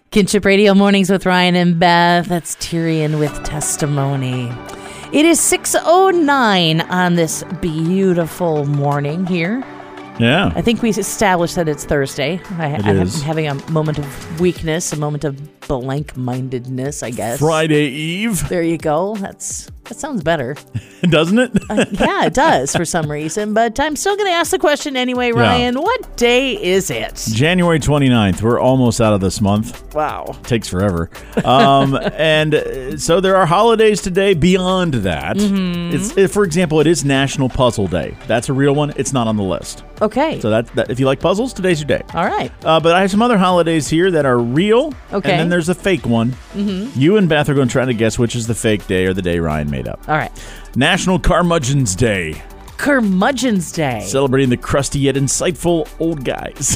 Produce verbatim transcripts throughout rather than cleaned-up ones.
Kinship Radio Mornings with Ryan and Beth. That's Tyrion with Testimony. It is six oh nine on this beautiful morning here. Yeah. I think we established that it's Thursday. I, It I'm is. having a moment of weakness, a moment of blank-mindedness, I guess. Friday Eve. There you go. That's that sounds better. Doesn't it? Uh, yeah, it does for some reason. But I'm still going to ask the question anyway, Ryan. Yeah. What day is it? January twenty-ninth. We're almost out of this month. Wow. Takes forever. Um, and uh, so there are holidays today beyond that. Mm-hmm. It's, uh, for example, it is National Puzzle Day. That's a real one. It's not on the list. Okay. So that, that if you like puzzles, today's your day. All right. Uh, but I have some other holidays here that are real. Okay. And then there's a fake one. Mm-hmm. You and Beth are going to try to guess which is the fake day or the day Ryan made up. All right. National Curmudgeon's Day. Curmudgeon's Day. Celebrating the crusty yet insightful old guys.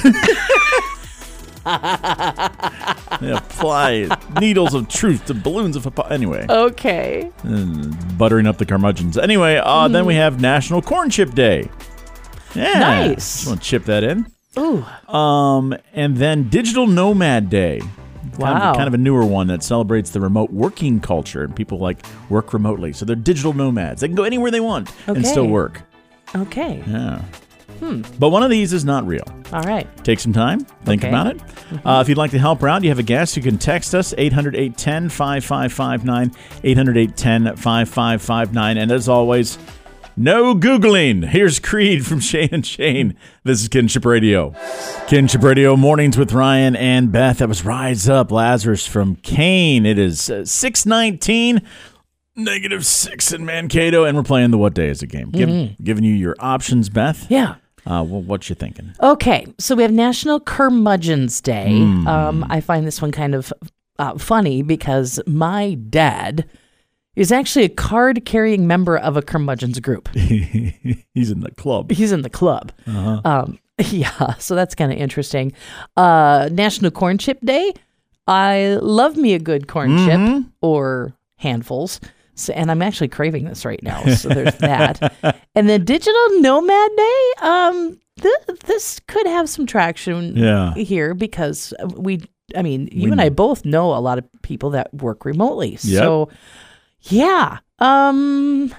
They apply needles of truth to balloons of... Hypo- anyway. Okay. Mm, buttering up the curmudgeons. Anyway, uh, mm. then we have National Corn Chip Day. Yeah. Nice. Just want to chip that in. Ooh. Um, and then Digital Nomad Day. Kind Wow. of, kind of a newer one that celebrates the remote working culture and people like work remotely. So they're digital nomads. They can go anywhere they want and Okay. still work. Okay. Yeah. Hmm. But one of these is not real. All right. Take some time. Think Okay. about it. Mm-hmm. Uh, if you'd like to help around, you have a guest, you can text us, eight hundred, eight one zero, five five five nine, eight hundred, eight one zero, five five five nine. And as always, no Googling. Here's Creed from Shane and Shane. This is Kinship Radio. Kinship Radio Mornings with Ryan and Beth. That was Rise Up, Lazarus from Kane. It is uh, six nineteen, negative six in Mankato, and we're playing the What Day Is It game. Give, Mm-hmm. Giving you your options, Beth. Yeah. Uh, well, what you thinking? Okay. So we have National Curmudgeon's Day. Mm. Um, I find this one kind of uh, funny because my dad is actually a card-carrying member of a curmudgeon's group. He's in the club. He's in the club. Uh-huh. Um, yeah, so that's kind of interesting. Uh, National Corn Chip Day. I love me a good corn Mm-hmm. chip or handfuls. So, and I'm actually craving this right now. So there's that. And then Digital Nomad Day. Um, th- this could have some traction Yeah. here because we, I mean, you We- and I both know a lot of people that work remotely. Yep. So, yeah. Um,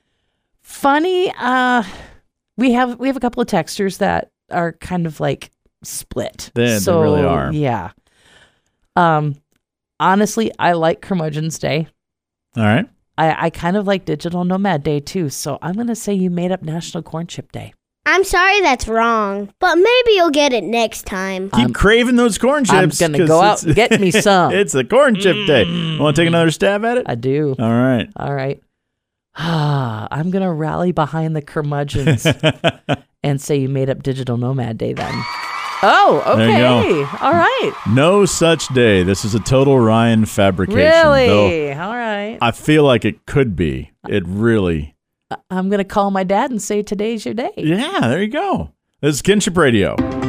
funny. Uh, we have we have a couple of texters that are kind of like split. They- they so, really are. Yeah. Um, honestly, I like Curmudgeon's Day. All right. I, I kind of like Digital Nomad Day too. So I'm gonna say you made up National Corn Chip Day. I'm sorry that's wrong, but maybe you'll get it next time. Keep I'm- craving those corn chips. I'm gonna 'cause go out it's- and get me some. It's a corn chip day. Want to take another stab at it? I do. All right. All right. Ah, I'm gonna rally behind the curmudgeons and say you made up Digital Nomad Day then. Oh, okay. There you All right. No such day. This is a total Ryan fabrication. Really? Though All right. I feel like it could be. It really. I'm gonna call my dad and say today's your day. Yeah, there you go. This is Kinship Radio.